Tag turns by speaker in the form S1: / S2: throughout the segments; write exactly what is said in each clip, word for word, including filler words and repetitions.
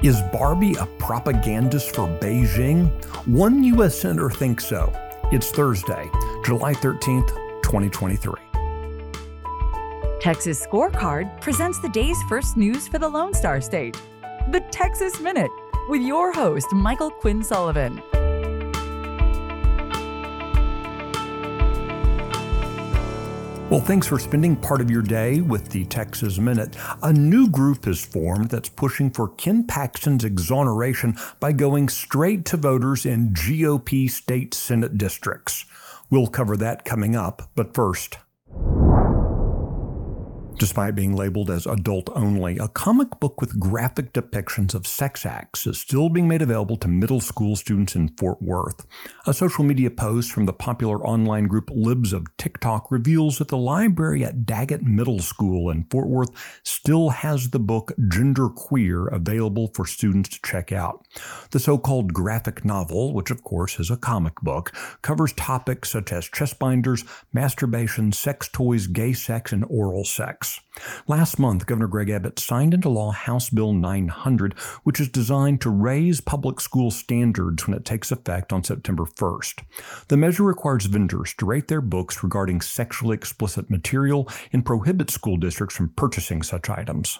S1: Is Barbie a propagandist for Beijing? One U S senator thinks so. It's Thursday, July thirteenth, twenty twenty-three.
S2: Texas Scorecard presents the day's first news for the Lone Star State. The Texas Minute, with your host, Michael Quinn Sullivan.
S1: Well, thanks for spending part of your day with the Texas Minute. A new group is formed that's pushing for Ken Paxton's exoneration by going straight to voters in G O P state Senate districts. We'll cover that coming up, but first. Despite being labeled as adult-only, a comic book with graphic depictions of sex acts is still being made available to middle school students in Fort Worth. A social media post from the popular online group Libs of TikTok reveals that the library at Daggett Middle School in Fort Worth still has the book Gender Queer available for students to check out. The so-called graphic novel, which of course is a comic book, covers topics such as chest binders, masturbation, sex toys, gay sex, and oral sex. Last month, Governor Greg Abbott signed into law House Bill nine hundred, which is designed to raise public school standards when it takes effect on September first. The measure requires vendors to rate their books regarding sexually explicit material and prohibits school districts from purchasing such items.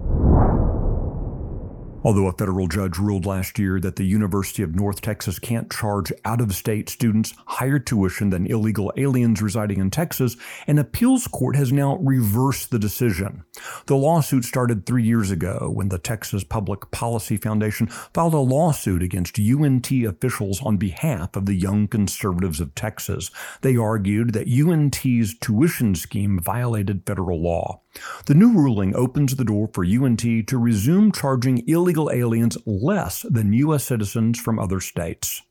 S1: Although a federal judge ruled last year that the University of North Texas can't charge out-of-state students higher tuition than illegal aliens residing in Texas, an appeals court has now reversed the decision. The lawsuit started three years ago when the Texas Public Policy Foundation filed a lawsuit against U N T officials on behalf of the Young Conservatives of Texas. They argued that U N T's tuition scheme violated federal law. The new ruling opens the door for U N T to resume charging illegal aliens less than U S citizens from other states.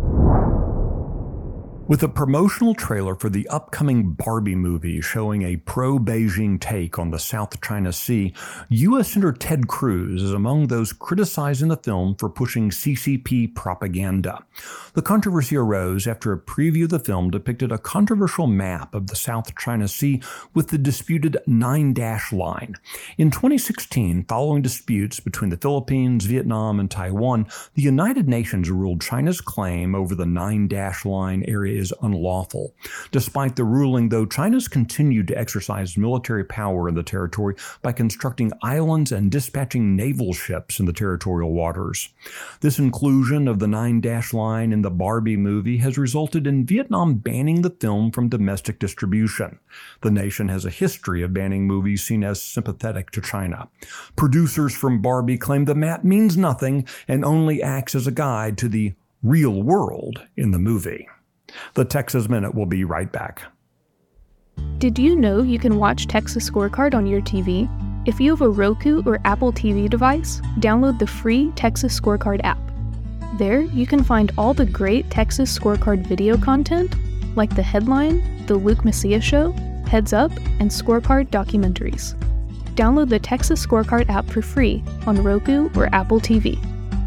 S1: With a promotional trailer for the upcoming Barbie movie showing a pro-Beijing take on the South China Sea, U S Senator Ted Cruz is among those criticizing the film for pushing C C P propaganda. The controversy arose after a preview of the film depicted a controversial map of the South China Sea with the disputed Nine Dash Line. In twenty sixteen, following disputes between the Philippines, Vietnam, and Taiwan, the United Nations ruled China's claim over the Nine Dash Line area is unlawful. Despite the ruling, though, China's continued to exercise military power in the territory by constructing islands and dispatching naval ships in the territorial waters. This inclusion of the Nine Dash Line in the Barbie movie has resulted in Vietnam banning the film from domestic distribution. The nation has a history of banning movies seen as sympathetic to China. Producers from Barbie claim the map means nothing and only acts as a guide to the real world in the movie. The Texas Minute will be right back.
S3: Did you know you can watch Texas Scorecard on your T V? If you have a Roku or Apple T V device, download the free Texas Scorecard app. There, you can find all the great Texas Scorecard video content, like The Headline, The Luke Macias Show, Heads Up, and Scorecard documentaries. Download the Texas Scorecard app for free on Roku or Apple T V.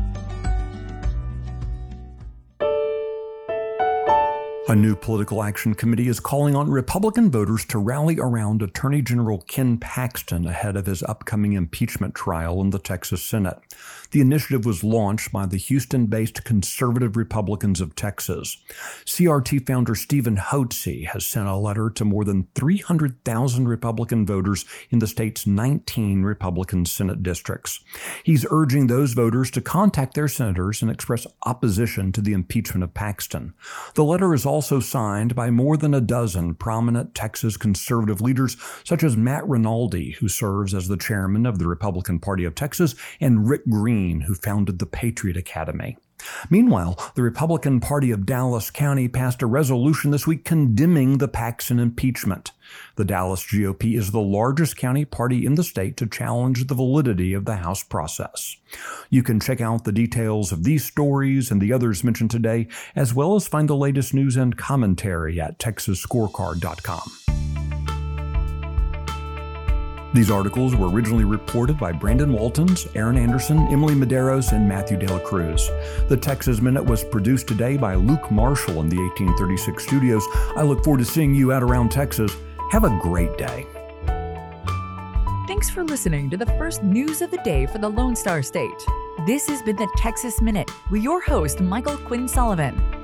S1: A new political action committee is calling on Republican voters to rally around Attorney General Ken Paxton ahead of his upcoming impeachment trial in the Texas Senate. The initiative was launched by the Houston-based Conservative Republicans of Texas. C R T founder Stephen Hotze has sent a letter to more than three hundred thousand Republican voters in the state's nineteen Republican Senate districts. He's urging those voters to contact their senators and express opposition to the impeachment of Paxton. The letter is also signed by more than a dozen prominent Texas conservative leaders, such as Matt Rinaldi, who serves as the chairman of the Republican Party of Texas, and Rick Green, who founded the Patriot Academy. Meanwhile, the Republican Party of Dallas County passed a resolution this week condemning the Paxton impeachment. The Dallas G O P is the largest county party in the state to challenge the validity of the House process. You can check out the details of these stories and the others mentioned today, as well as find the latest news and commentary at texas scorecard dot com. These articles were originally reported by Brandon Waltons, Aaron Anderson, Emily Medeiros, and Matthew De La Cruz. The Texas Minute was produced today by Luke Marshall in the eighteen thirty-six studios. I look forward to seeing you out around Texas. Have a great day.
S2: Thanks for listening to the first news of the day for the Lone Star State. This has been the Texas Minute with your host, Michael Quinn Sullivan.